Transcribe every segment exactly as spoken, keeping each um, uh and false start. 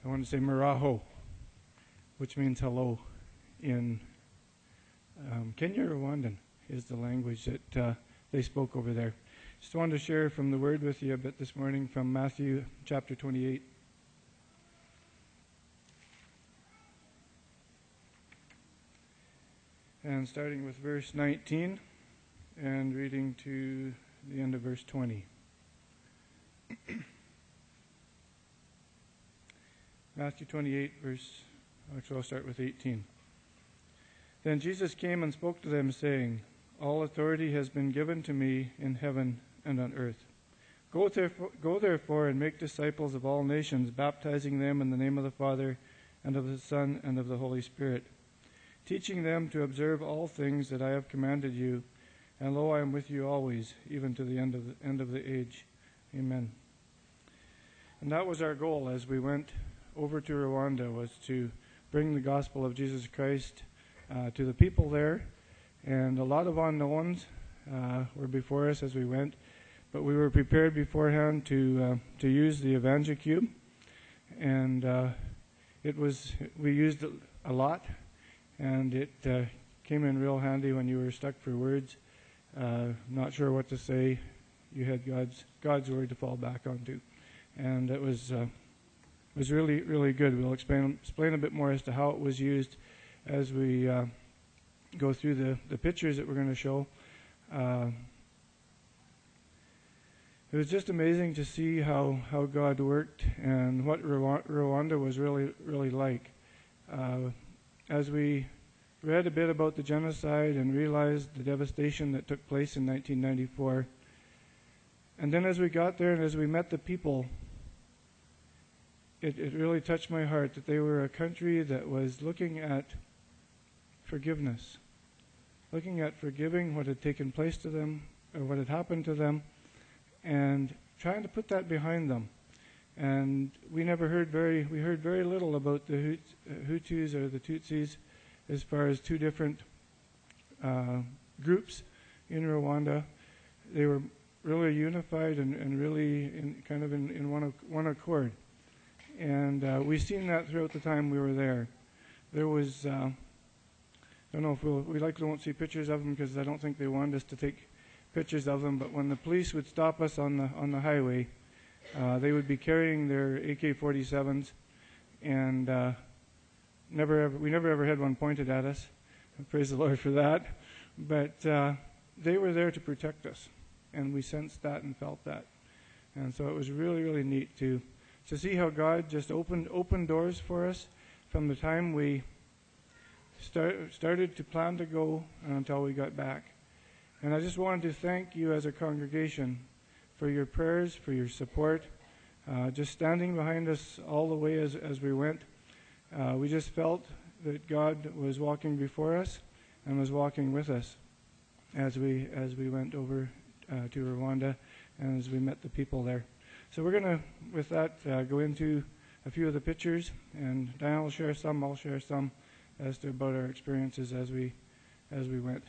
I want to say Maraho, which means hello in um, Kenya Rwandan is the language that uh, they spoke over there. Just wanted to share from the Word with you a bit this morning from Matthew chapter twenty-eight. And starting with verse nineteen and reading to the end of verse twenty. Matthew twenty-eight, verse, actually I'll start with eighteen. Then Jesus came and spoke to them, saying, All authority has been given to me in heaven and on earth. Go therefore, go therefore and make disciples of all nations, baptizing them in the name of the Father and of the Son and of the Holy Spirit, teaching them to observe all things that I have commanded you, and lo, I am with you always, even to the end of the end of the age. Amen. And that was our goal as we went over to Rwanda, was to bring the gospel of Jesus Christ uh, to the people there. And a lot of unknowns uh, were before us as we went, but we were prepared beforehand to uh, to use the EvangeCube, and uh, it was we used it a lot, and it uh, came in real handy when you were stuck for words, uh, not sure what to say. You had God's God's word to fall back onto, and it was uh, was really really good. We'll explain explain a bit more as to how it was used as we uh, go through the the pictures that we're going to show. Uh, it was just amazing to see how, how God worked and what Rwanda was really really like. Uh, as we read a bit about the genocide and realized the devastation that took place in nineteen ninety-four. And then as we got there and as we met the people, it, it really touched my heart that they were a country that was looking at forgiveness, looking at forgiving what had taken place to them, or what had happened to them, and trying to put that behind them. And we never heard very, we heard very little about the Hut, uh, Hutus or the Tutsis as far as two different uh, groups in Rwanda. They were really unified and, and really in, kind of in, in one, one accord. And uh, we've seen that throughout the time we were there. There was, uh, I don't know if we'll, we likely won't see pictures of them because I don't think they wanted us to take pictures of them, but when the police would stop us on the on the highway, uh, they would be carrying their A K forty-sevens, and uh, never ever, we never ever had one pointed at us. Praise the Lord for that. But uh, they were there to protect us, and we sensed that and felt that. And so it was really, really neat to to see how God just opened opened doors for us from the time we start, started to plan to go until we got back. And I just wanted to thank you as a congregation for your prayers, for your support, uh, just standing behind us all the way as, as we went. Uh, we just felt that God was walking before us and was walking with us as we as we went over uh, to Rwanda and as we met the people there. So we're going to, with that, uh, go into a few of the pictures, and Diane will share some, I'll share some, as to about our experiences as we as we went.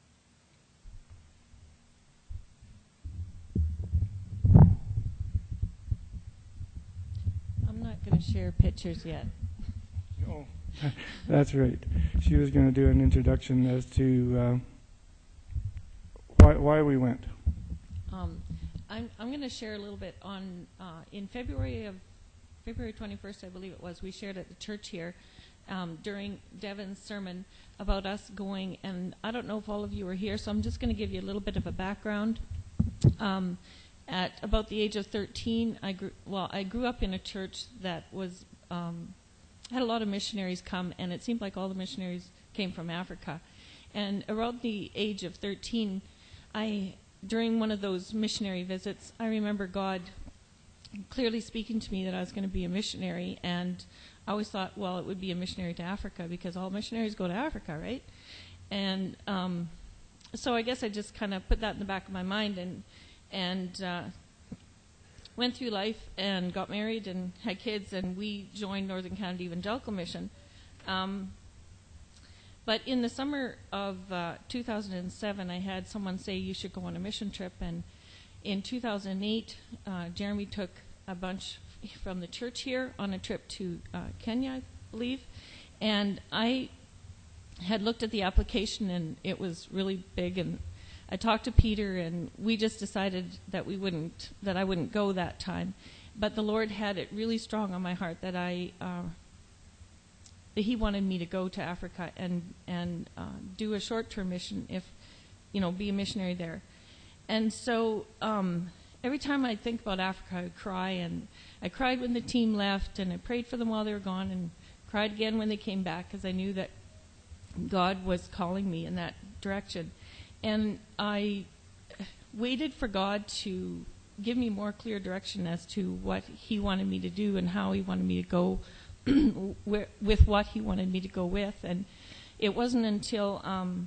I'm not going to share pictures yet. Oh, that's right. She was going to do an introduction as to uh, why why we went. Um, I'm I'm going to share a little bit on uh, in February of February twenty-first, I believe it was. We shared at the church here um, during Devin's sermon about us going, and I don't know if all of you were here, so I'm just going to give you a little bit of a background. Um, At about the age of thirteen, I grew, well, I grew up in a church that was um, had a lot of missionaries come, and it seemed like all the missionaries came from Africa. And around the age of thirteen, I during one of those missionary visits, I remember God clearly speaking to me that I was going to be a missionary, and I always thought, well, it would be a missionary to Africa because all missionaries go to Africa, right? And um, so I guess I just kind of put that in the back of my mind and. and uh, went through life and got married and had kids, and we joined Northern Canada Evangelical Mission. Um, but in the summer of uh, two thousand seven, I had someone say you should go on a mission trip, and in two thousand eight, uh, Jeremy took a bunch from the church here on a trip to uh, Kenya, I believe. And I had looked at the application, and it was really big. And I talked to Peter, and we just decided that we wouldn't, that I wouldn't go that time. But the Lord had it really strong on my heart that I, uh, that He wanted me to go to Africa and and uh, do a short-term mission, if, you know, be a missionary there. And so um, every time I think about Africa, I would cry, and I cried when the team left, and I prayed for them while they were gone, and cried again when they came back, because I knew that God was calling me in that direction. And I waited for God to give me more clear direction as to what He wanted me to do and how He wanted me to go with what He wanted me to go with. And it wasn't until um,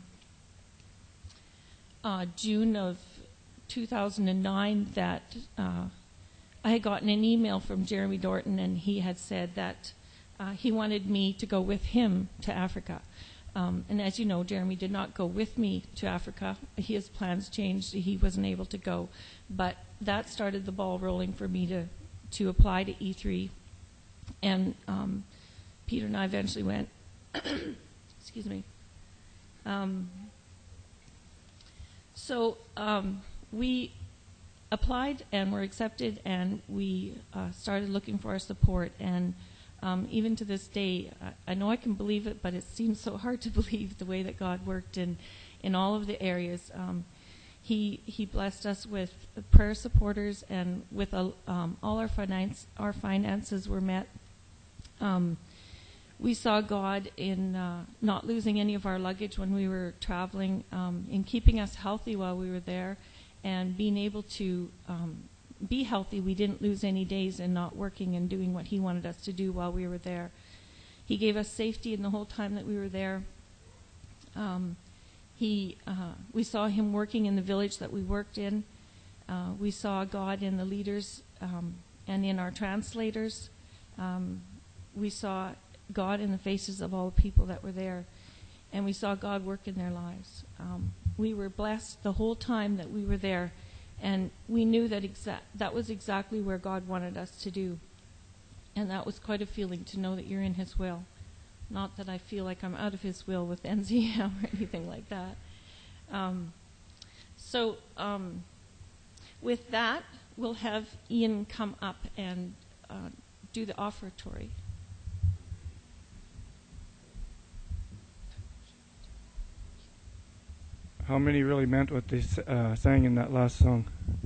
uh, June of two thousand nine that uh, I had gotten an email from Jeremy Dorton, and he had said that uh, he wanted me to go with him to Africa. Um, and as you know, Jeremy did not go with me to Africa. His plans changed. He wasn't able to go. But that started the ball rolling for me to, to apply to E three. And um, Peter and I eventually went. Excuse me. Um, so um, we applied and were accepted, and we uh, started looking for our support. And Um, even to this day, I, I know I can believe it, but it seems so hard to believe the way that God worked in, in all of the areas. Um, he He blessed us with prayer supporters, and with a, um, all our finance our finances were met. Um, we saw God in uh, not losing any of our luggage when we were traveling, um, in keeping us healthy while we were there, and being able to Um, be healthy. We didn't lose any days in not working and doing what He wanted us to do while we were there. He gave us safety in the whole time that we were there. Um, he, uh, we saw Him working in the village that we worked in. Uh, we saw God in the leaders um, and in our translators. Um, we saw God in the faces of all the people that were there. And we saw God work in their lives. Um, we were blessed the whole time that we were there. And we knew that exa- that was exactly where God wanted us to do. And that was quite a feeling, to know that you're in His will. Not that I feel like I'm out of His will with N Z M or anything like that. Um, so um, with that, we'll have Ian come up and uh, do the offertory. How many really meant what they uh, sang in that last song?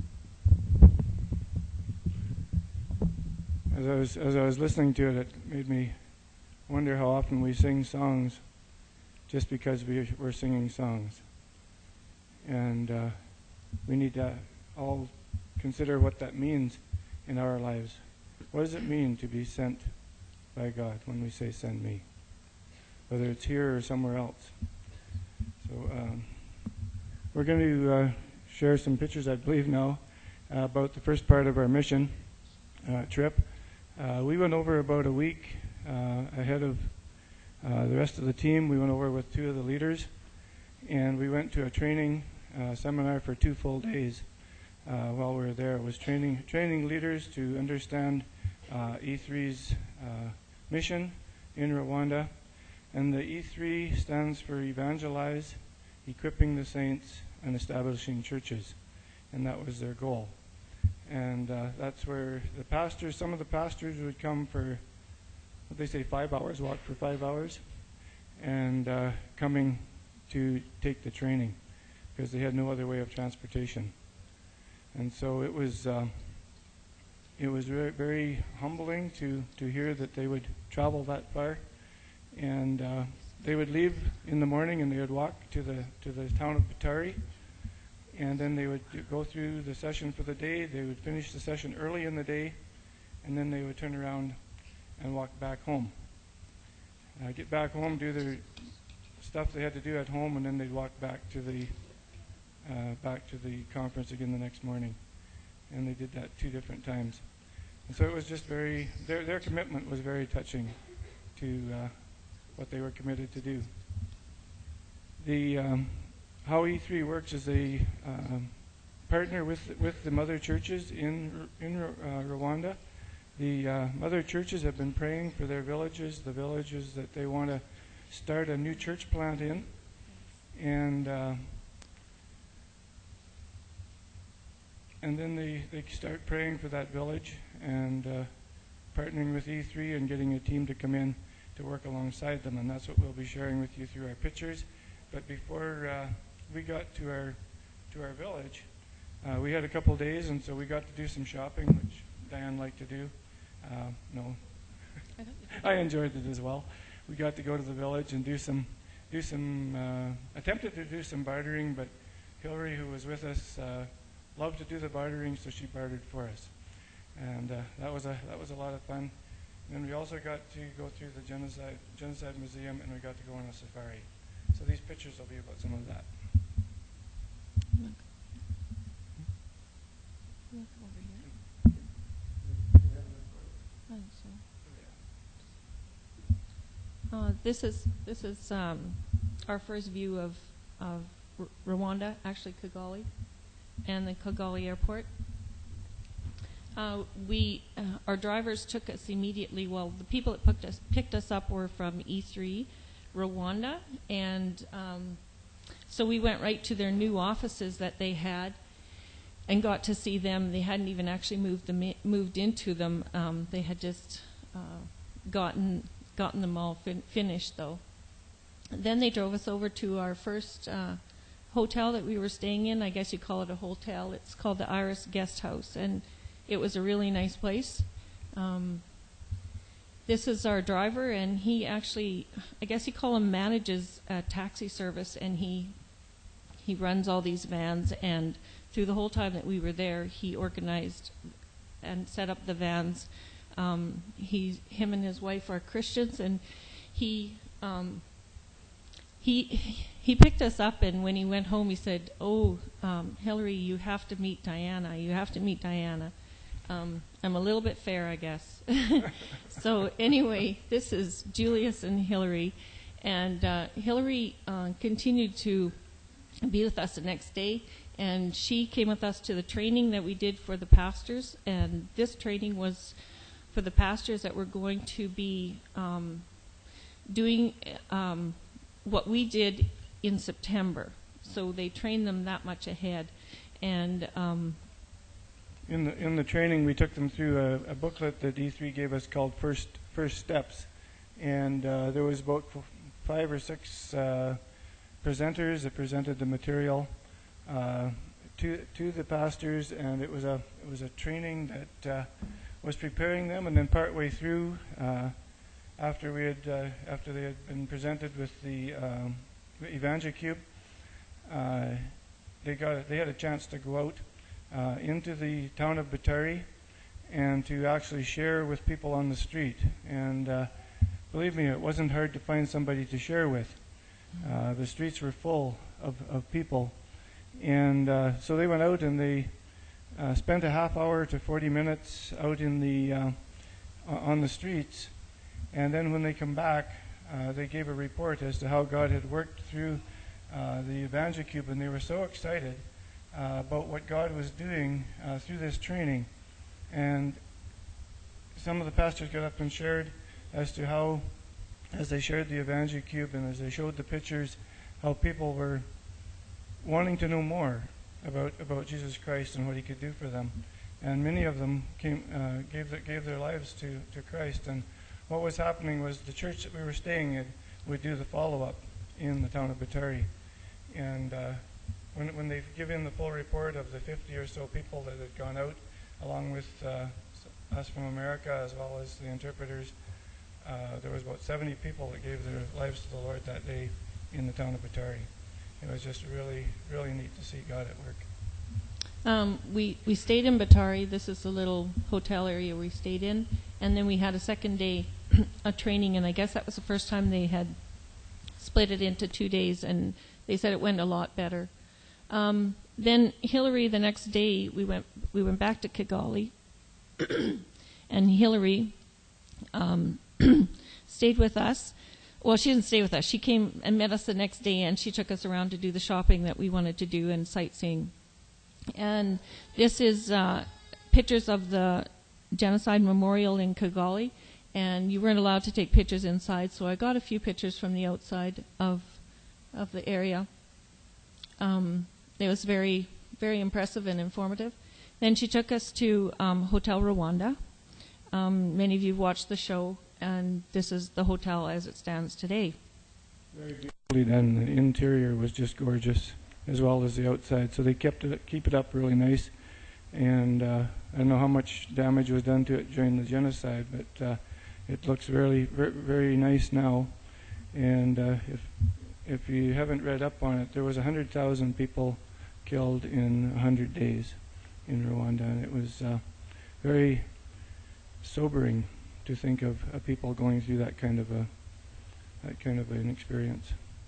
As I was as I was listening to it, it made me wonder how often we sing songs just because we, we're singing songs. And uh, we need to all consider what that means in our lives. What does it mean to be sent by God when we say "send me"? Whether it's here or somewhere else. So. Um, We're going to uh, share some pictures, I believe now, uh, about the first part of our mission uh, trip. Uh, we went over about a week uh, ahead of uh, the rest of the team. We went over with two of the leaders, and we went to a training uh, seminar for two full days uh, while we were there. It was training training leaders to understand uh, E three's uh, mission in Rwanda. And the E three stands for Evangelize, Equipping the Saints, and Establishing Churches. And that was their goal. And uh, that's where the pastors, some of the pastors would come for, what they say, five hours, walk for five hours, and uh, coming to take the training, because they had no other way of transportation. And so it was uh, it was very, very humbling to, to hear that they would travel that far. And uh, they would leave in the morning, and they would walk to the to the town of Butare, and then they would do, go through the session for the day. They would finish the session early in the day, and then they would turn around and walk back home. Uh, get back home, do their stuff they had to do at home, and then they'd walk back to the uh, back to the conference again the next morning. And they did that two different times. And so it was just very their their commitment was very touching to Uh, what they were committed to do. The um, how E three works is they um, partner with with the mother churches in in uh, Rwanda. the uh, mother churches have been praying for their villages, the villages that they want to start a new church plant in. And uh, and then they, they start praying for that village and uh, partnering with E three and getting a team to come in to work alongside them. And that's what we'll be sharing with you through our pictures. But before uh, we got to our to our village, uh, we had a couple days, and so we got to do some shopping, which Diane liked to do. Uh, no, I enjoyed it as well. We got to go to the village and do some do some uh, attempted to do some bartering, but Hillary, who was with us, uh, loved to do the bartering, so she bartered for us, and uh, that was a that was a lot of fun. And then we also got to go through the genocide genocide museum, and we got to go on a safari. So these pictures will be about some of that. Look. Look over here. I think so. Uh, this is this is um, our first view of of R- Rwanda, actually Kigali, and the Kigali airport. Uh, we uh, our drivers took us immediately. Well, the people that picked us picked us up were from E three Rwanda, and um, so we went right to their new offices that they had, and got to see them. They hadn't even actually moved them moved into them. Um, they had just uh, gotten gotten them all fin- finished, though. Then they drove us over to our first uh, hotel that we were staying in. I guess you call it a hotel. It's called the Iris Guest House, and it was a really nice place. Um, this is our driver, and he actually, I guess you call him, manages a taxi service, and he he runs all these vans. And through the whole time that we were there, he organized and set up the vans. Um, he, him and his wife are Christians, and he um, he he picked us up. And when he went home, he said, "Oh, um, Hillary, you have to meet Diana. You have to meet Diana." Um, I'm a little bit fair, I guess. So anyway, this is Julius and Hillary, and uh, Hillary uh, continued to be with us the next day, and she came with us to the training that we did for the pastors. And this training was for the pastors that were going to be um, doing um, what we did in September. So they trained them that much ahead. And um, in the in the training, we took them through a, a booklet that E three gave us called First First Steps, and uh, there was about f- five or six uh, presenters that presented the material uh, to to the pastors, and it was a it was a training that uh, was preparing them. And then partway through, uh, after we had uh, after they had been presented with the um, EvangeCube, uh, they got they had a chance to go out uh, into the town of Butare and to actually share with people on the street. And uh, believe me, it wasn't hard to find somebody to share with. Uh, the streets were full of, of people. And uh, so they went out and they uh, spent a half hour to forty minutes out in the uh, on the streets. And then when they come back, uh, they gave a report as to how God had worked through uh, the EvangeCube, and they were so excited uh, about what God was doing uh, through this training. And some of the pastors got up and shared as to how, as they shared the EvangeCube and as they showed the pictures, how people were wanting to know more about about Jesus Christ and what He could do for them. And many of them came uh, gave the, gave their lives to, to Christ. And what was happening was the church that we were staying in would do the follow-up in the town of Butare. And uh, when when they've given the full report of the fifty or so people that had gone out, along with uh, us from America as well as the interpreters, uh, there was about seventy people that gave their lives to the Lord that day in the town of Butare. It was just really, really neat to see God at work. Um, we, we stayed in Butare. This is the little hotel area we stayed in. And then we had a second day a training, and I guess that was the first time they had split it into two days, and they said it went a lot better. Um, then Hillary, the next day, we went we went back to Kigali, and Hillary um, stayed with us. Well, she didn't stay with us. She came and met us the next day, and she took us around to do the shopping that we wanted to do and sightseeing. And this is uh, pictures of the genocide memorial in Kigali, and you weren't allowed to take pictures inside, so I got a few pictures from the outside of of the area. Um, it was very, very impressive and informative. Then she took us to um, Hotel Rwanda. Um, many of you watched the show, and this is the hotel as it stands today. Very beautifully done. The interior was just gorgeous, as well as the outside. So they kept it, keep it up really nice. And uh, I don't know how much damage was done to it during the genocide, but uh, it looks really, very, very nice now. And uh, if if you haven't read up on it, there was one hundred thousand people killed in one hundred days in Rwanda, and it was uh, very sobering to think of uh, people going through that kind of a that kind of an experience.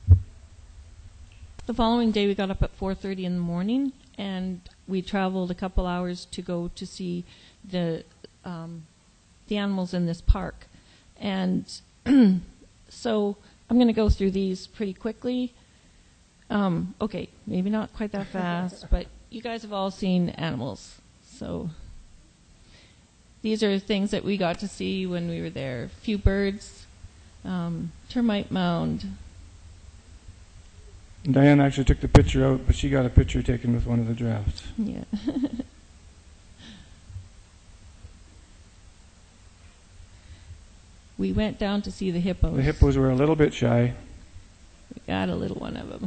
The following day, we got up at four thirty in the morning, and we traveled a couple hours to go to see the um, the animals in this park. And so I'm going to go through these pretty quickly. Um, okay, maybe not quite that fast, but you guys have all seen animals. So these are things that we got to see when we were there. A few birds, um, termite mound. Diane actually took the picture out, but she got a picture taken with one of the giraffes. Yeah. We went down to see the hippos. The hippos were a little bit shy. We got a little one of them.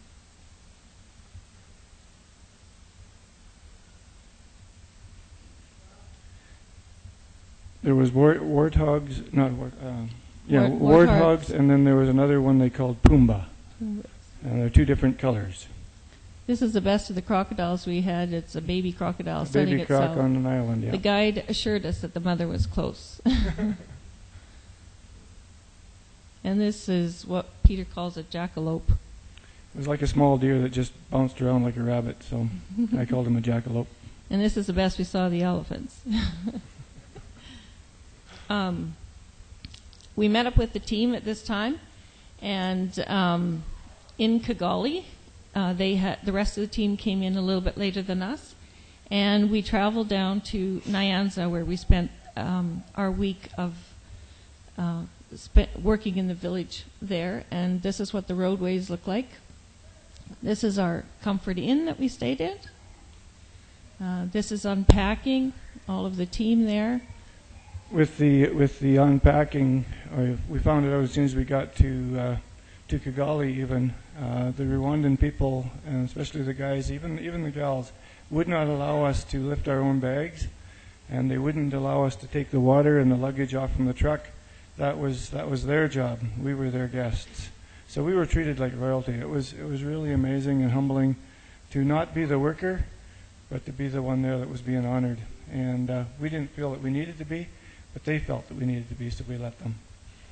There was wart- warthogs, not wart, um, yeah, Wart- warthogs, and then there was another one they called Pumbaa. And they're two different colors. This is the best of the crocodiles we had. It's a baby crocodile A sunning baby croc itself. on an island, yeah. The guide assured us that the mother was close. And this is what Peter calls a jackalope. It was like a small deer that just bounced around like a rabbit, so I called him a jackalope. And this is the best we saw of the elephants. um, we met up with the team at this time, and um, in Kigali, uh, they had the rest of the team came in a little bit later than us, and we traveled down to Nyanza, where we spent um, our week of uh, spent working in the village there. And this is what the roadways look like. This is our Comfort Inn that we stayed in. Uh, this is unpacking, all of the team there. With the with the unpacking, uh, we found it out as soon as we got to uh, to Kigali. Even uh, the Rwandan people, and especially the guys, even even the gals, would not allow us to lift our own bags, and they wouldn't allow us to take the water and the luggage off from the truck. That was that was their job. We were their guests, so we were treated like royalty. It was it was really amazing and humbling to not be the worker, but to be the one there that was being honored. And uh, we didn't feel that we needed to be, but they felt that we needed to be, so we let them.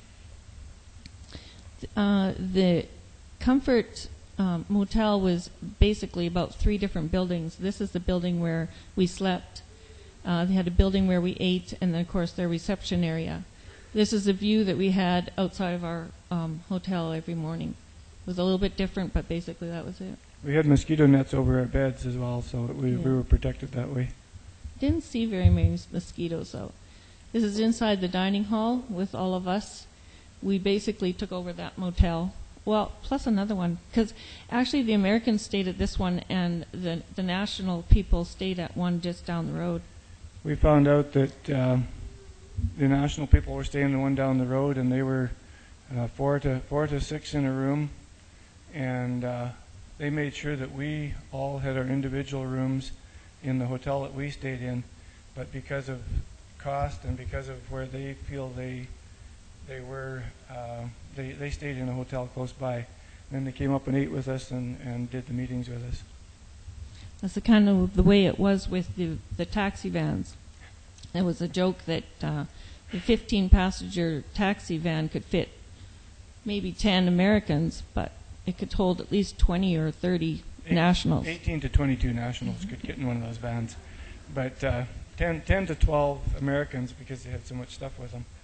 Uh, the Comfort um, Motel was basically about three different buildings. This is the building where we slept. Uh, they had a building where we ate, and then, of course, their reception area. This is the view that we had outside of our um, hotel every morning. It was a little bit different, but basically that was it. We had mosquito nets over our beds as well, so we, Yeah. we were protected that way. Didn't see very many mosquitoes, though. This is inside the dining hall with all of us. We basically took over that motel. Well, plus another one, because actually the Americans stayed at this one, and the the national people stayed at one just down the road. We found out that uh, the national people were staying the one down the road, and they were uh, four to four to six in a room, and uh, they made sure that we all had our individual rooms in the hotel that we stayed in, but because of cost and because of where they feel they they were, uh, they they stayed in a hotel close by. And then they came up and ate with us and, and did the meetings with us. That's the kind of the way it was with the the taxi vans. It was a joke that uh, the fifteen passenger taxi van could fit maybe ten Americans, but it could hold at least twenty or thirty Eight, nationals. eighteen to twenty-two nationals could get in one of those vans, but uh, ten, ten to twelve Americans because they had so much stuff with them.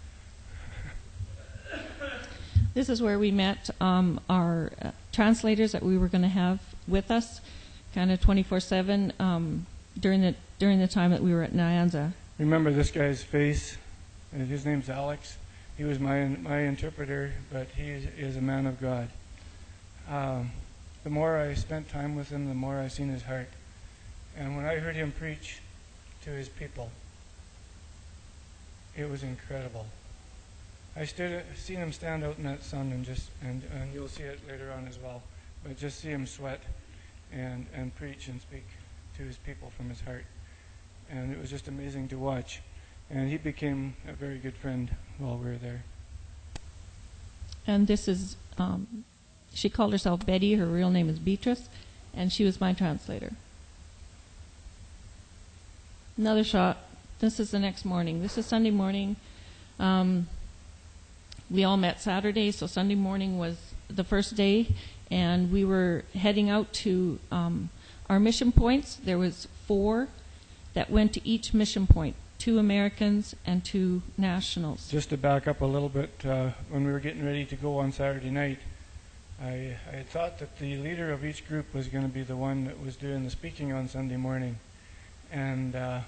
This is where we met um, our uh, translators that we were going to have with us, kind of twenty-four seven um, during the during the time that we were at Nyanza. remember this guy's face. And his name's Alex. He was my my interpreter, but he is, is a man of God. Um, the more I spent time with him, the more I seen his heart. And when I heard him preach to his people, it was incredible. I stood, seen him stand out in that sun, and just and, and you'll see it later on as well. But just see him sweat and and preach and speak to his people from his heart, and it was just amazing to watch. And he became a very good friend while we were there. And this is, um, she called herself Betty. Her real name is Beatrice, and she was my translator. Another shot. This is the next morning. This is Sunday morning. Um, we all met Saturday, so Sunday morning was the first day, and we were heading out to um, our mission points. There was four that went to each mission point. Two Americans and two nationals. Just to back up a little bit, uh, when we were getting ready to go on Saturday night, I, I had thought that the leader of each group was going to be the one that was doing the speaking on Sunday morning. And uh,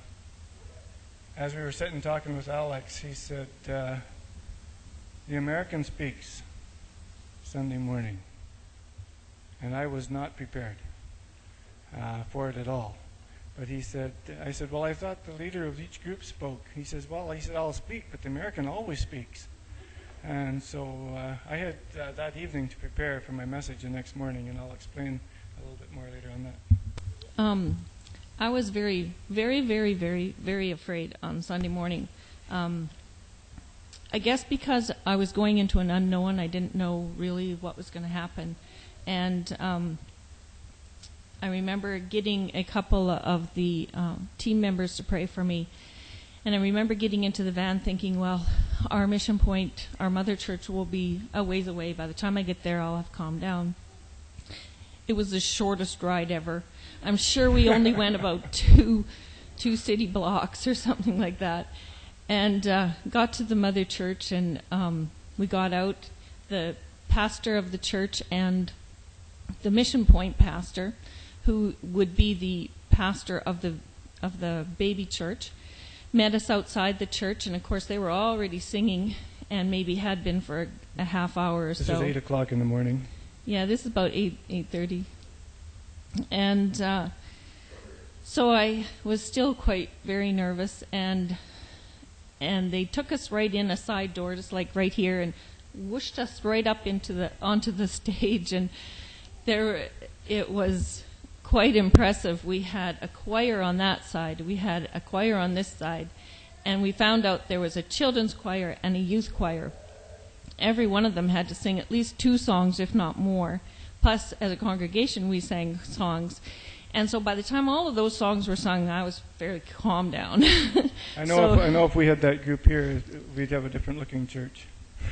as we were sitting talking with Alex, he said, uh, the American speaks Sunday morning. And I was not prepared uh, for it at all. But he said, I said, well, I thought the leader of each group spoke. He says, well, he said, I'll speak, but the American always speaks. And so uh, I had uh, that evening to prepare for my message the next morning, and I'll explain a little bit more later on that. Um, I was very, very, very, very, very afraid on Sunday morning. Um, I guess because I was going into an unknown, I didn't know really what was going to happen. And um, I remember getting a couple of the uh, team members to pray for me. And I remember getting into the van thinking, well, our mission point, our mother church will be a ways away. By the time I get there, I'll have calmed down. It was the shortest ride ever. I'm sure we only went about two, two city blocks or something like that. And uh, got to the mother church, and um, we got out. The pastor of the church and the mission point pastor, who would be the pastor of the of the baby church, met us outside the church, and of course they were already singing, and maybe had been for a, a half hour or this so. This is eight o'clock in the morning. Yeah, this is about eight eight thirty, and uh, so I was still quite very nervous, and and they took us right in a side door, just like right here, and whooshed us right up into the onto the stage, and there it was quite impressive. We had a choir on that side, we had a choir on this side, and we found out there was a children's choir and a youth choir. Every one of them had to sing at least two songs, if not more. Plus, as a congregation, we sang songs. And so by the time all of those songs were sung, I was fairly calmed down. I know. So, if, I know if we had that group here, we'd have a different looking church.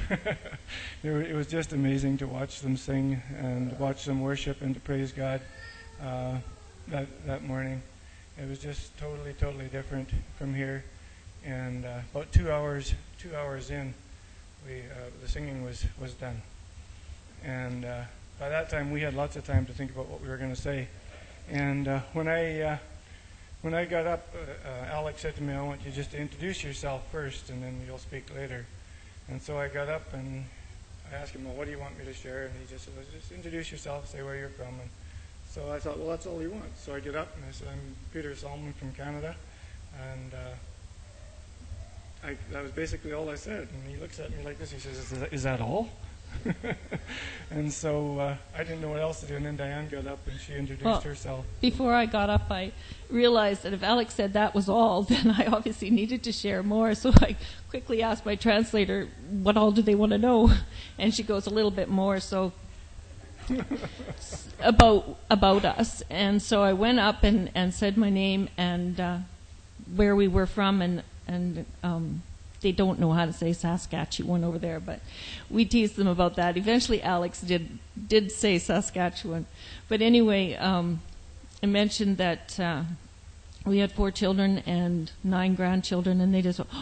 It was just amazing to watch them sing and watch them worship and to praise God uh, that that morning. It was just totally, totally different from here. And uh, about two hours, two hours in, we uh, the singing was was done. And uh, by that time, we had lots of time to think about what we were going to say. And uh, when I uh, when I got up, uh, uh, Alex said to me, "I want you just to introduce yourself first, and then you'll speak later." And so I got up and I asked him, "Well, what do you want me to share?" And he just said, well, "Just introduce yourself, say where you're from." And so I thought, well, that's all he wants. So I get up and I said, "I'm Peter Solomon from Canada," and uh, I, that was basically all I said. And he looks at me like this. He says, "Is that, is that all?" And so uh, I didn't know what else to do. And then Diane got up and she introduced well, herself. Before I got up, I realized that if Alex said that was all, then I obviously needed to share more. So I quickly asked my translator, what all do they want to know? And she goes, a little bit more. So about about us. And so I went up and, and said my name and uh, where we were from, and and um, they don't know how to say Saskatchewan over there, but we teased them about that. Eventually, Alex did did say Saskatchewan, but anyway, um, I mentioned that uh, we had four children and nine grandchildren, and they just went,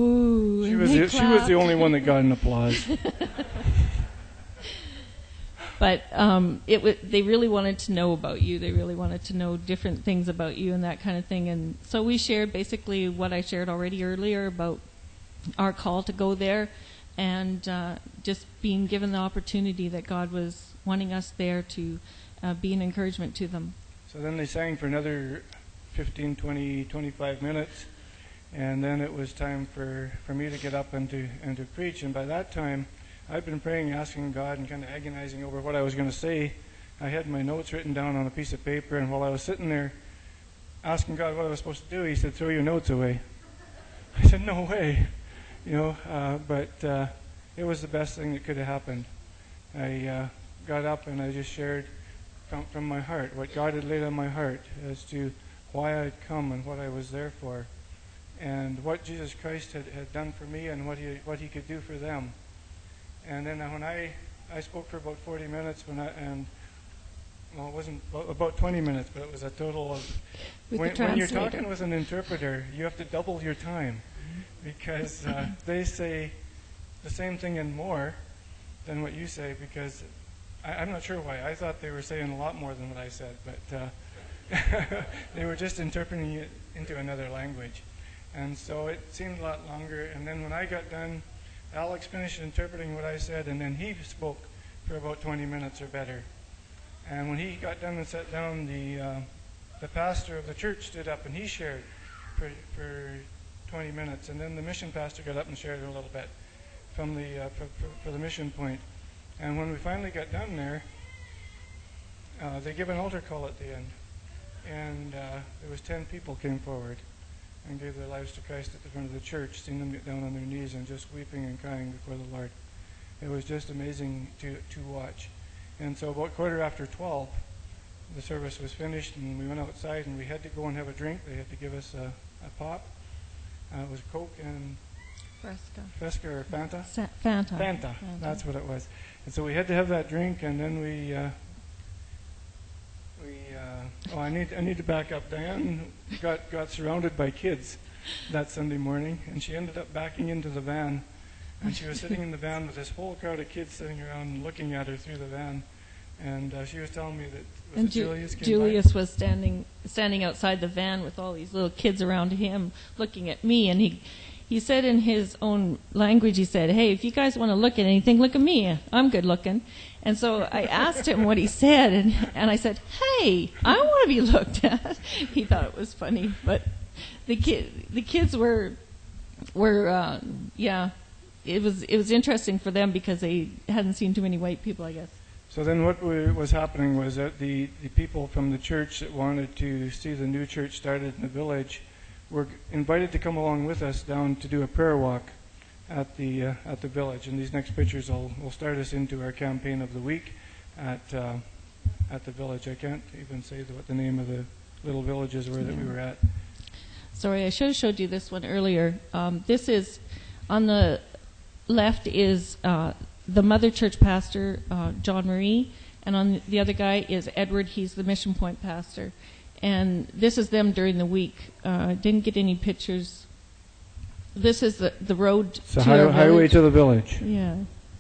"Ooh!" She was the, she was the only one that got an applause. but um, it w- they really wanted to know about you. They really wanted to know different things about you and that kind of thing. And so we shared basically what I shared already earlier about our call to go there, and uh, just being given the opportunity that God was wanting us there to uh, be an encouragement to them. So then they sang for another fifteen, twenty, twenty-five minutes, and then it was time for, for me to get up and to and to preach. And by that time, I'd been praying, asking God, and kind of agonizing over what I was going to say. I had my notes written down on a piece of paper, and while I was sitting there asking God what I was supposed to do, he said, "Throw your notes away." I said, "No way." You know, uh, but uh, it was the best thing that could have happened. I uh, got up and I just shared from, from my heart what God had laid on my heart as to why I'd come and what I was there for, and what Jesus Christ had, had done for me and what he what he could do for them. And then when I I spoke for about forty minutes, when I and well, it wasn't about twenty minutes, but it was a total of With when, the when you're translator. talking with an interpreter, you have to double your time. Because uh, they say the same thing and more than what you say, because I, I'm not sure why. I thought they were saying a lot more than what I said, but uh, they were just interpreting it into another language. And so it seemed a lot longer. And then when I got done, Alex finished interpreting what I said, and then he spoke for about twenty minutes or better. And when he got done and sat down, the uh, the pastor of the church stood up and he shared for for twenty minutes, and then the mission pastor got up and shared a little bit from the uh, for, for, for the mission point. And when we finally got done there, uh, they gave an altar call at the end, and uh, there was ten people came forward and gave their lives to Christ at the front of the church, seeing them get down on their knees and just weeping and crying before the Lord. It was just amazing to to watch. And so about quarter after twelve, the service was finished, and we went outside, and we had to go and have a drink. They had to give us a, a pop. Uh, it was Coke and Fresca. Fresca or Fanta? Sa- Fanta. Fanta. Fanta. That's what it was. And so we had to have that drink, and then we, uh, we. Uh, oh, I need, I need to back up. Diane got got surrounded by kids that Sunday morning, and she ended up backing into the van, and she was sitting in the van with this whole crowd of kids sitting around and looking at her through the van, and uh, she was telling me that was And it Ju- Julius came Julius by? was standing standing outside the van with all these little kids around him, looking at me, and he he said in his own language, he said, "Hey, if you guys want to look at anything, look at me. I'm good looking." And so I asked him what he said, and and I said, "Hey, I want to be looked at." He thought it was funny, but the kid the kids were were uh, yeah, it was it was interesting for them because they hadn't seen too many white people, I guess. So then what we, was happening was that the, the people from the church that wanted to see the new church started in the village were invited to come along with us down to do a prayer walk at the uh, at the village. And these next pictures will, will start us into our campaign of the week at uh, at the village. I can't even say the, what the name of the little villages were that Yeah. we were at. Sorry, I should have showed you this one earlier. Um, this is, on the left is uh, the Mother Church pastor, uh, John Marie, and on the other guy is Edward. He's the Mission Point pastor. And this is them during the week. Uh, didn't get any pictures. This is the, the road It's a to high, our highway village. to the village. Yeah.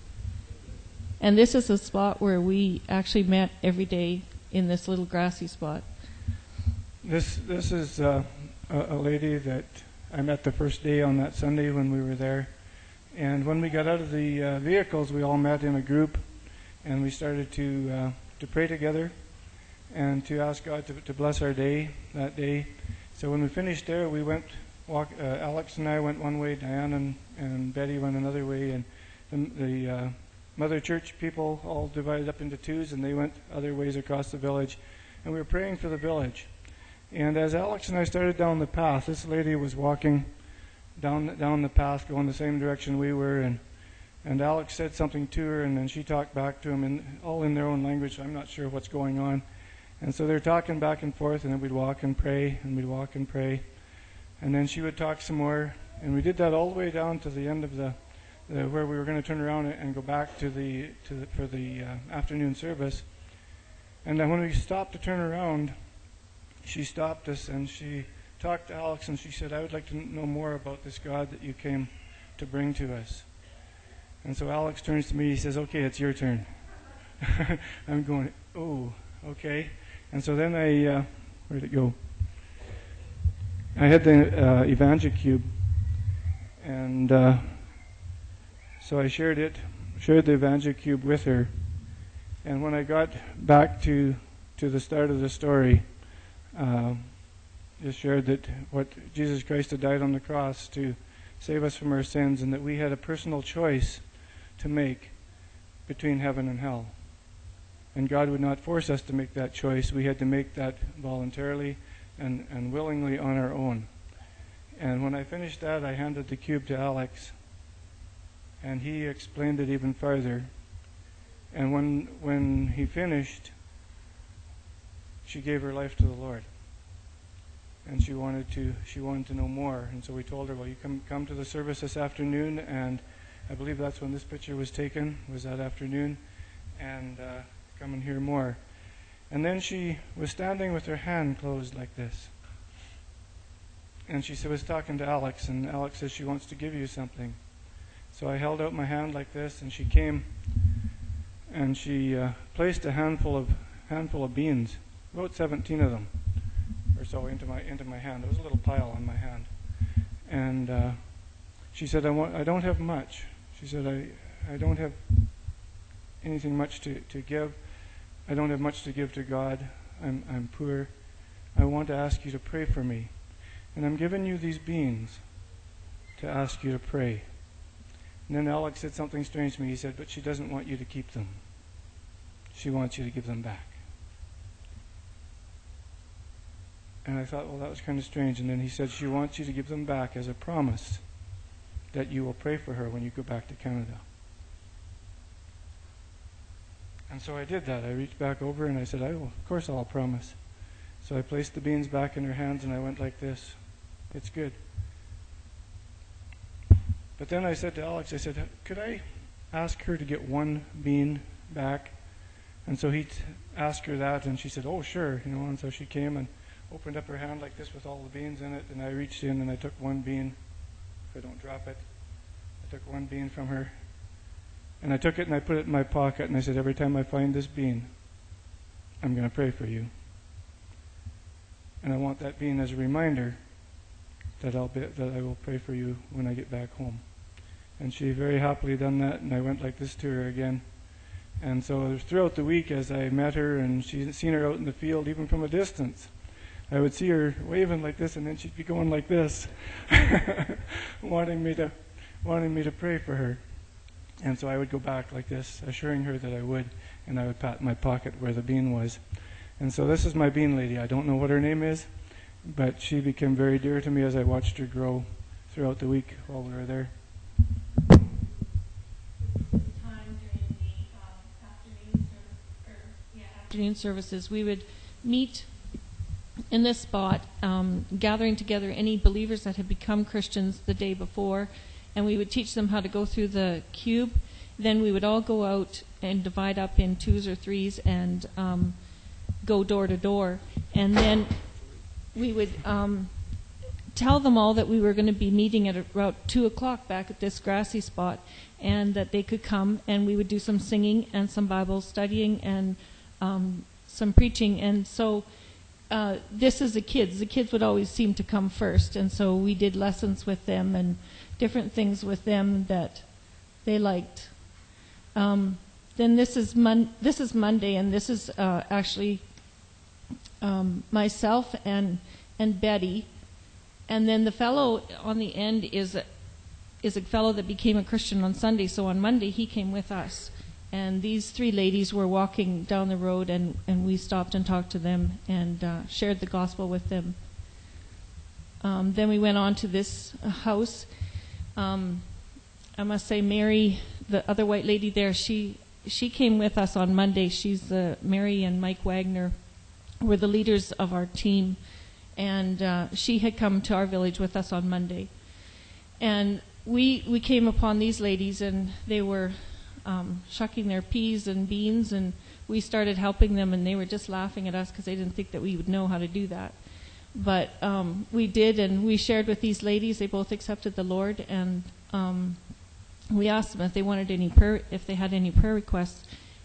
And this is a spot where we actually met every day in this little grassy spot. This this is uh, a, a lady that I met the first day on that Sunday when we were there. And when we got out of the uh, vehicles, we all met in a group, and we started to uh, to pray together and to ask God to, to bless our day that day. So when we finished there, we went walk. Uh, Alex and I went one way, Diane and, and Betty went another way, and the, the uh, Mother Church people all divided up into twos, and they went other ways across the village. And we were praying for the village. And as Alex and I started down the path, this lady was walking down down the path, going the same direction we were, and and Alex said something to her, and then she talked back to him, and all in their own language. So I'm not sure what's going on. And so they're talking back and forth, and then we'd walk and pray, and we'd walk and pray, and then she would talk some more, and we did that all the way down to the end of the, the where we were going to turn around and go back to the to the, for the uh, afternoon service. And then when we stopped to turn around, she stopped us and she talked to Alex, and she said, "I would like to know more about this God that you came to bring to us." And so Alex turns to me, he says, "Okay, it's your turn." I'm going, oh, okay. And so then I, uh, where'd it go? I had the uh, EvangeCube, and uh, so I shared it, shared the EvangeCube with her. And when I got back to to the start of the story, uh, just shared that what Jesus Christ had died on the cross to save us from our sins, and that we had a personal choice to make between heaven and hell. And God would not force us to make that choice. We had to make that voluntarily and, and willingly on our own. And when I finished that, I handed the cube to Alex, and he explained it even further. And when when he finished, she gave her life to the Lord. And she wanted to she wanted to know more. And so we told her, well, you come come to the service this afternoon, and I believe that's when this picture was taken, was that afternoon, and uh, come and hear more. And then she was standing with her hand closed like this. And she was talking to Alex, and Alex says she wants to give you something. So I held out my hand like this, and she came, and she uh, placed a handful of handful of beans, about seventeen of them or so, into my into my hand. There was a little pile on my hand, and uh, she said, "I want. I don't have much." She said, "I I don't have anything much to, to give. I don't have much to give to God. I'm I'm poor. I want to ask you to pray for me, and I'm giving you these beans to ask you to pray." And then Alex said something strange to me. He said, "But she doesn't want you to keep them. She wants you to give them back." And I thought, well, that was kind of strange. And then he said, she wants you to give them back as a promise that you will pray for her when you go back to Canada. And so I did that. I reached back over and I said, I will, of course I'll promise. So I placed the beans back in her hands and I went like this. It's good. But then I said to Alex, I said, could I ask her to get one bean back? And so he t- asked her that, and she said, oh, sure. You know, and so she came and opened up her hand like this with all the beans in it, and I reached in and I took one bean. If I don't drop it, I took one bean from her. And I took it and I put it in my pocket, and I said, every time I find this bean, I'm going to pray for you. And I want that bean as a reminder that I'll be, that I will pray for you when I get back home. And she very happily done that, and I went like this to her again. And so throughout the week, as I met her and she'd seen her out in the field, even from a distance, I would see her waving like this, and then she'd be going like this, wanting me to, wanting me to pray for her. And so I would go back like this, assuring her that I would, and I would pat my pocket where the bean was. And so this is my bean lady. I don't know what her name is, but she became very dear to me as I watched her grow throughout the week while we were there. Afternoon services, we would meet in this spot, um, gathering together any believers that had become Christians the day before, and we would teach them how to go through the cube. Then we would all go out and divide up in twos or threes and um, go door to door. And then we would um, tell them all that we were going to be meeting at about two o'clock back at this grassy spot, and that they could come, and we would do some singing and some Bible studying and um, some preaching. And so uh, this is the kids. The kids would always seem to come first, and so we did lessons with them and different things with them that they liked. Um, then this is Mon- this is Monday, and this is uh, actually um, myself and and Betty, and then the fellow on the end is a, is a fellow that became a Christian on Sunday. So on Monday he came with us, and these three ladies were walking down the road, and, and we stopped and talked to them and uh, shared the gospel with them. Um, then we went on to this uh, house. Um, I must say, Mary, the other white lady there, she she came with us on Monday. She's the Mary and Mike Wagner were the leaders of our team, and uh, she had come to our village with us on Monday. And we we came upon these ladies, and they were um, shucking their peas and beans, and we started helping them, and they were just laughing at us because they didn't think that we would know how to do that. But um, we did, and we shared with these ladies. They both accepted the Lord, and um, we asked them if they wanted any prayer, if they had any prayer requests,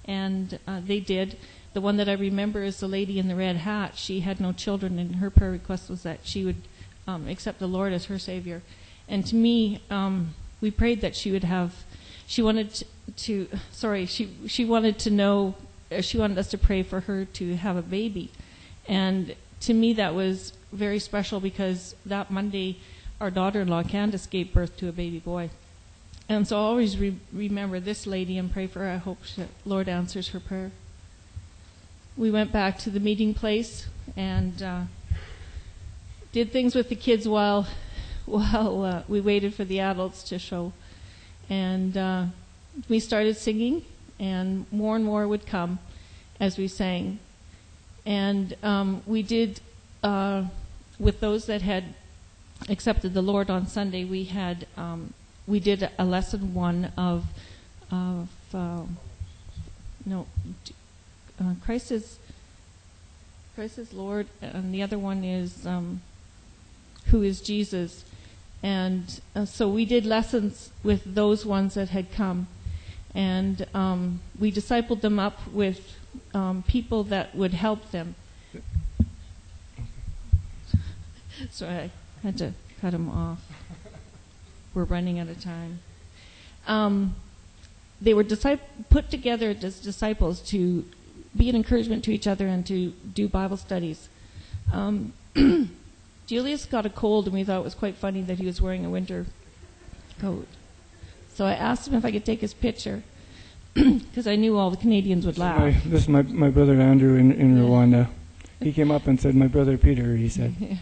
and uh, they did. The one that I remember is the lady in the red hat. She had no children, and her prayer request was that she would um, accept the Lord as her Savior. And to me, um, we prayed that she would have, she wanted to, to sorry, she she wanted to know, uh, she wanted us to pray for her to have a baby. And to me, that was very special because that Monday, our daughter-in-law, Candace, gave birth to a baby boy. And so I always re- remember this lady and pray for her. I hope the Lord answers her prayer. We went back to the meeting place and uh, did things with the kids while while uh, we waited for the adults to show. And uh, we started singing, and more and more would come as we sang. And um, we did, uh, with those that had accepted the Lord on Sunday, we had um, we did a lesson one of of uh, no. Uh, Christ is Christ is Lord, and the other one is um, who is Jesus. And uh, so we did lessons with those ones that had come, and um, we discipled them up with um, people that would help them. So I had to cut them off. We're running out of time. Um, they were discip- put together as disciples to be an encouragement to each other and to do Bible studies. Um, Julius got a cold, and we thought it was quite funny that he was wearing a winter coat. So I asked him if I could take his picture, because I knew all the Canadians would laugh. My, this is my, my brother Andrew in, in yeah. Rwanda. He came up and said, "My brother Peter," he said. Yeah.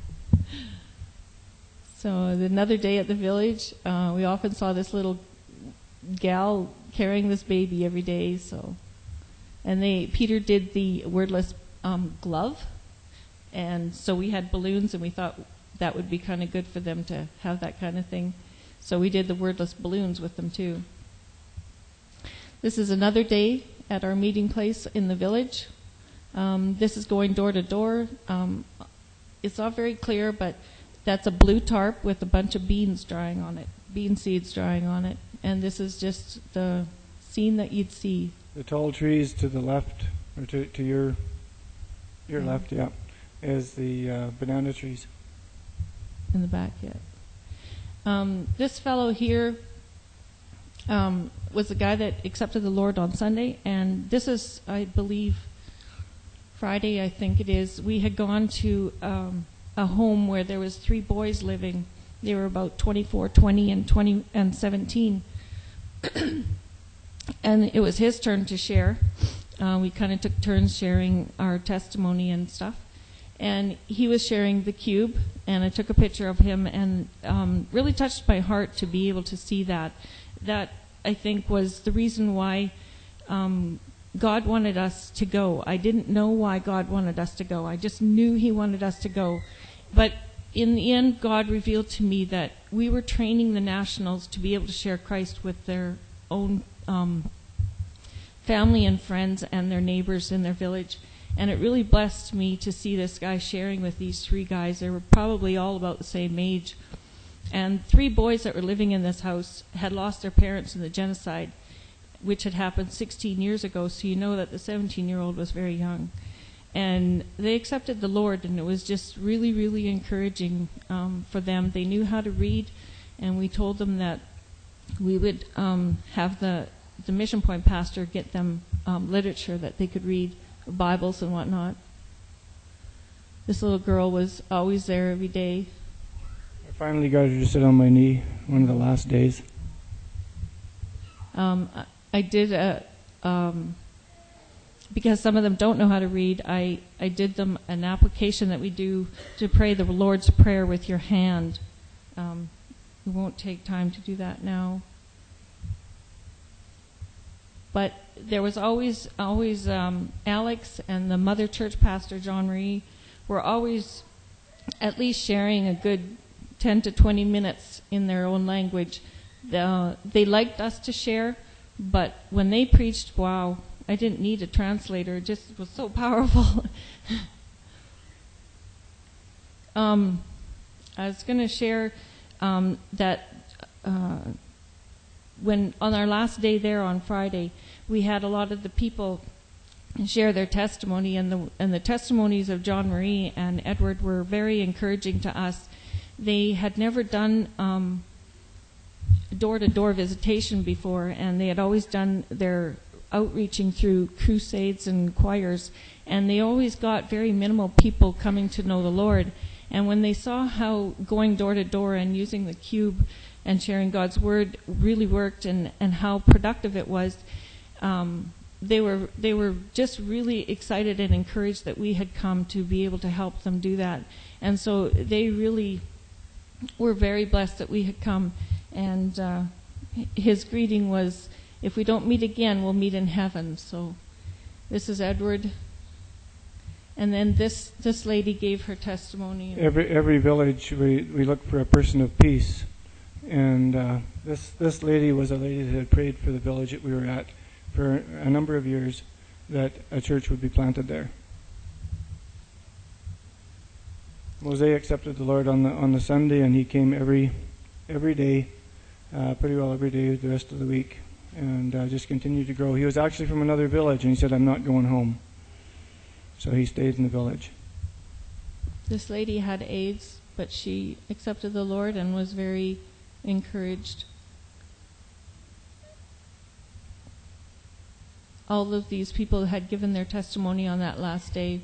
So another day at the village, uh, we often saw this little gal carrying this baby every day. So, and they Peter did the wordless um, glove, and so we had balloons, and we thought that would be kind of good for them to have that kind of thing. So we did the wordless balloons with them too. This is another day at our meeting place in the village. Um, this is going door to door. Um, it's not very clear, but that's a blue tarp with a bunch of beans drying on it, bean seeds drying on it. And this is just the scene that you'd see. The tall trees to the left, or to, to your your yeah. left, yeah, is the uh, banana trees. In the back, yeah. Um, this fellow here um, was the guy that accepted the Lord on Sunday, and this is, I believe, Friday, I think it is. We had gone to um, a home where there was three boys living. They were about twenty-four, twenty, and twenty and seventeen. And it was his turn to share. Uh, we kind of took turns sharing our testimony and stuff. And he was sharing the cube, and I took a picture of him, and um, really touched my heart to be able to see that. That, I think, was the reason why um, God wanted us to go. I didn't know why God wanted us to go. I just knew he wanted us to go. But in the end, God revealed to me that we were training the nationals to be able to share Christ with their own um, family and friends and their neighbors in their village. And it really blessed me to see this guy sharing with these three guys. They were probably all about the same age. And three boys that were living in this house had lost their parents in the genocide, which had happened sixteen years ago. So you know that the seventeen-year-old was very young. And they accepted the Lord, and it was just really, really encouraging um, for them. They knew how to read, and we told them that we would um, have the, the Mission Point pastor get them um, literature that they could read, Bibles and whatnot. This little girl was always there every day. I finally got her to sit on my knee one of the last days. Um, I, I did a... Um, because some of them don't know how to read, I, I did them an application that we do to pray the Lord's Prayer with your hand. Um, we won't take time to do that now. But there was always, always um, Alex and the mother church pastor, John Marie, were always at least sharing a good ten to twenty minutes in their own language. The, they liked us to share, but when they preached, wow, I didn't need a translator. It just was so powerful. um, I was going to share um, that uh, when on our last day there on Friday, we had a lot of the people share their testimony, and the and the testimonies of John Marie and Edward were very encouraging to us. They had never done um, door-to-door visitation before, and they had always done their outreaching through crusades and choirs, and they always got very minimal people coming to know the Lord. And when they saw how going door-to-door and using the cube and sharing God's word really worked, and, and how productive it was, um, they were they were just really excited and encouraged that we had come to be able to help them do that. And so they really were very blessed that we had come. And uh, his greeting was, "If we don't meet again, we'll meet in heaven." So this is Edward. And then this this lady gave her testimony. Every every village we, we look for a person of peace. And uh, this this lady was a lady that had prayed for the village that we were at for a number of years, that a church would be planted there. Jose accepted the Lord on the on the Sunday, and he came every every day, uh, pretty well every day the rest of the week, and uh, just continued to grow. He was actually from another village, and he said, "I'm not going home." So he stayed in the village. This lady had AIDS, but she accepted the Lord and was very encouraged. All of these people had given their testimony on that last day.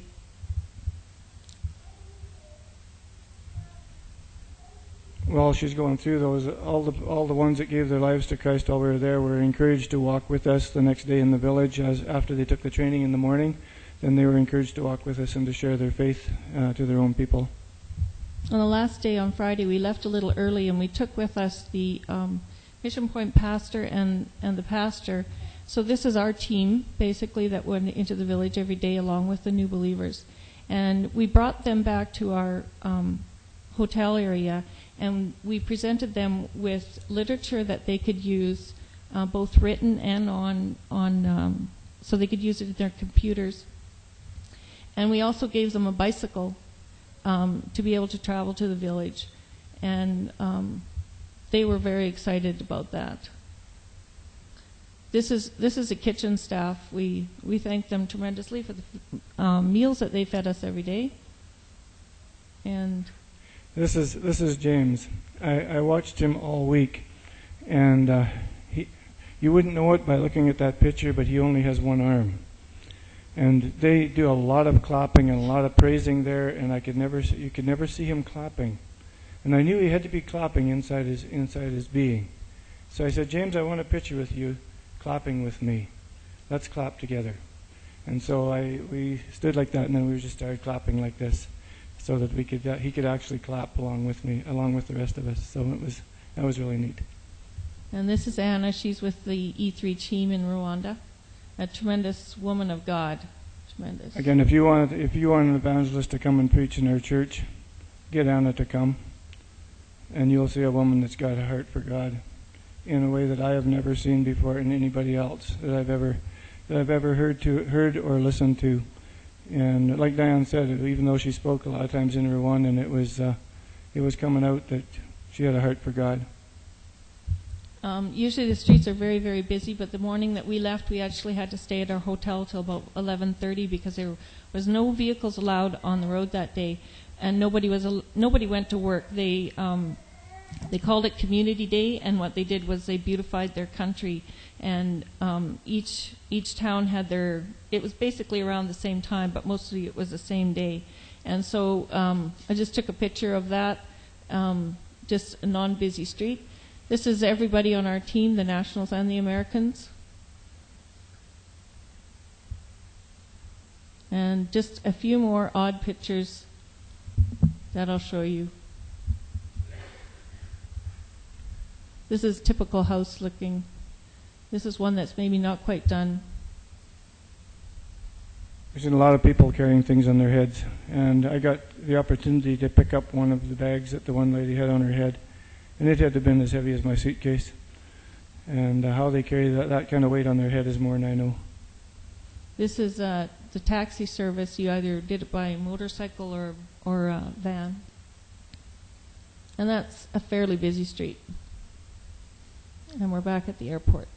While she's going through those, all the all the ones that gave their lives to Christ while we were there were encouraged to walk with us the next day in the village. As after they took the training in the morning, then they were encouraged to walk with us and to share their faith uh, to their own people. On the last day on Friday, we left a little early, and we took with us the um, Mission Point pastor and, and the pastor. So this is our team, basically, that went into the village every day along with the new believers. And we brought them back to our um, hotel area, and we presented them with literature that they could use, uh, both written and on, on um, so they could use it in their computers. And we also gave them a bicycle um, to be able to travel to the village. And um, they were very excited about that. This is this is the kitchen staff. We we thank them tremendously for the um, meals that they fed us every day. And this is this is James. I, I watched him all week, and uh, he you wouldn't know it by looking at that picture, but he only has one arm. And they do a lot of clapping and a lot of praising there, and I could never you could never see him clapping. And I knew he had to be clapping inside his inside his being. So I said, "James, I want a picture with you, clapping with me. Let's clap together." And so I we stood like that, and then we just started clapping like this, so that we could uh, he could actually clap along with me, along with the rest of us. So it was that was really neat. And this is Anna. She's with the E three team in Rwanda. A tremendous woman of God. Tremendous. Again, if you want if you want an evangelist to come and preach in our church, get Anna to come, and you'll see a woman that's got a heart for God in a way that I have never seen before in anybody else that I've ever that I've ever heard to heard or listened to. And like Diane said, even though she spoke a lot of times in Rwanda, it was uh, it was coming out that she had a heart for God. Um, usually the streets are very, very busy, but the morning that we left, we actually had to stay at our hotel till about eleven thirty because there was no vehicles allowed on the road that day, and nobody was al- nobody went to work. They um, they called it Community Day, and what they did was they beautified their country, and um, each each town had their. It was basically around the same time, but mostly it was the same day, and so um, I just took a picture of that, um, just a non-busy street. This is everybody on our team, the Nationals and the Americans. And just a few more odd pictures that I'll show you. This is typical house looking. This is one that's maybe not quite done. There's been a lot of people carrying things on their heads, and I got the opportunity to pick up one of the bags that the one lady had on her head. And it had to have been as heavy as my suitcase. And uh, how they carry that, that kind of weight on their head is more than I know. This is uh, the taxi service. You either did it by motorcycle or, or uh, van. And that's a fairly busy street. And we're back at the airport.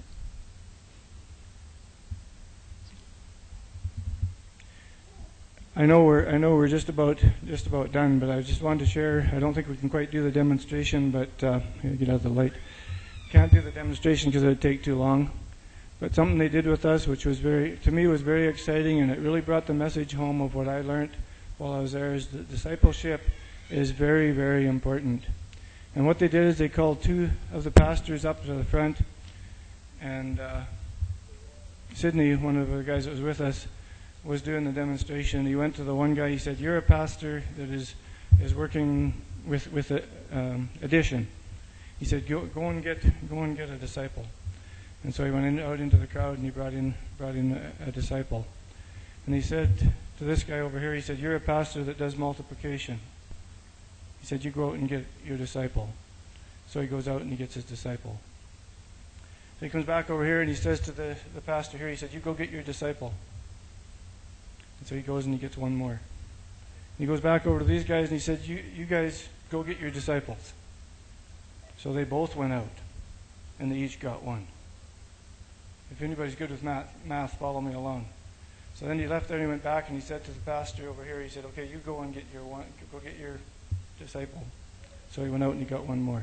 I know we're I know we're just about just about done, but I just wanted to share. I don't think we can quite do the demonstration, but uh, get out the light. Can't do the demonstration because it would take too long. But something they did with us, which was very to me was very exciting, and it really brought the message home of what I learned while I was there. Is that discipleship is very very important. And what they did is they called two of the pastors up to the front, and uh, Sydney, one of the guys that was with us, was doing the demonstration. He went to the one guy. He said, "You're a pastor that is is working with with a, um, addition." He said, "Go go and get go and get a disciple." And so he went in, out into the crowd and he brought in brought in a, a disciple. And he said to this guy over here, he said, "You're a pastor that does multiplication." He said, "You go out and get your disciple." So he goes out and he gets his disciple. So he comes back over here and he says to the, the pastor here, he said, "You go get your disciple." And so he goes and he gets one more. And he goes back over to these guys and he said, you, you guys go get your disciples. So they both went out and they each got one. If anybody's good with math, math, follow me along. So then he left there and he went back and he said to the pastor over here, he said, "Okay, you go and get your one, go get your disciple." So he went out and he got one more.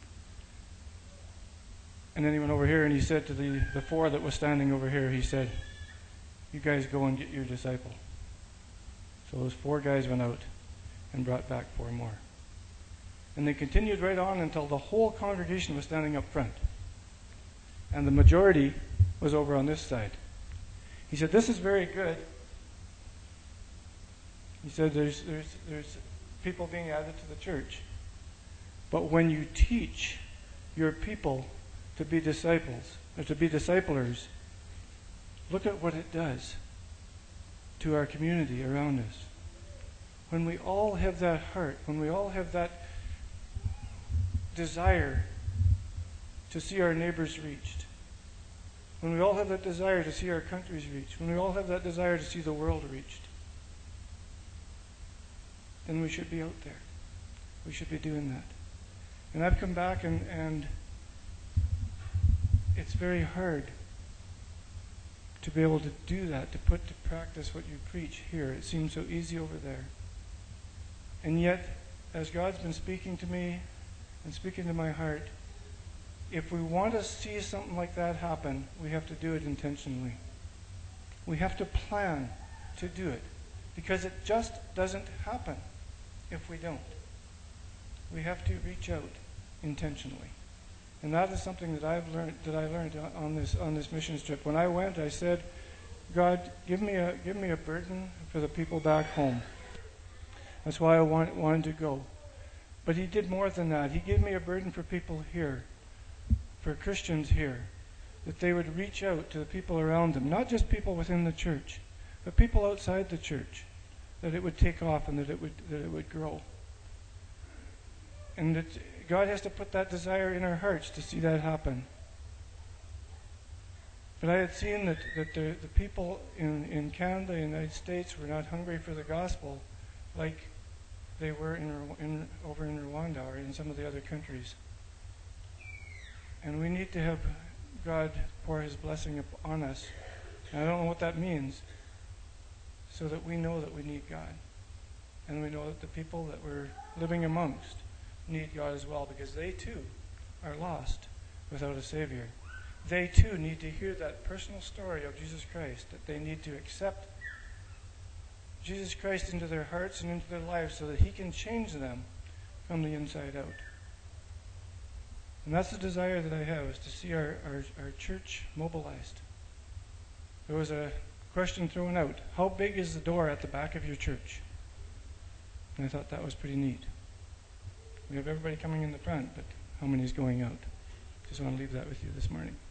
And then he went over here and he said to the, the four that was standing over here, he said, "You guys go and get your disciple." So those four guys went out and brought back four more. And they continued right on until the whole congregation was standing up front. And the majority was over on this side. He said, "This is very good." He said, there's, there's, there's people being added to the church. But when you teach your people to be disciples, or to be disciplers, look at what it does to our community around us. When we all have that heart, when we all have that desire to see our neighbors reached, when we all have that desire to see our countries reached, when we all have that desire to see the world reached, then we should be out there. We should be doing that. And I've come back and, and it's very hard to be able to do that, to put to practice what you preach here. It seems so easy over there. And yet, as God's been speaking to me and speaking to my heart, if we want to see something like that happen, we have to do it intentionally. We have to plan to do it, because it just doesn't happen if we don't. We have to reach out intentionally. And that is something that I've learned that I learned on this on this missions trip. When I went, I said, "God, give me a give me a burden for the people back home." That's why I want, wanted to go. But he did more than that. He gave me a burden for people here, for Christians here, that they would reach out to the people around them, not just people within the church, but people outside the church, that it would take off and that it would that it would grow. And that God has to put that desire in our hearts to see that happen. But I had seen that, that the, the people in, in Canada and the United States were not hungry for the gospel like they were in, in over in Rwanda or in some of the other countries. And we need to have God pour his blessing upon us. And I don't know what that means, so that we know that we need God. And we know that the people that we're living amongst need God as well, because they too are lost without a Savior. They too need to hear that personal story of Jesus Christ, that they need to accept Jesus Christ into their hearts and into their lives so that he can change them from the inside out. And that's the desire that I have, is to see our, our, our church mobilized. There was a question thrown out: how big is the door at the back of your church? And I thought that was pretty neat. We have everybody coming in the front, but how many is going out? Just want to leave that with you this morning.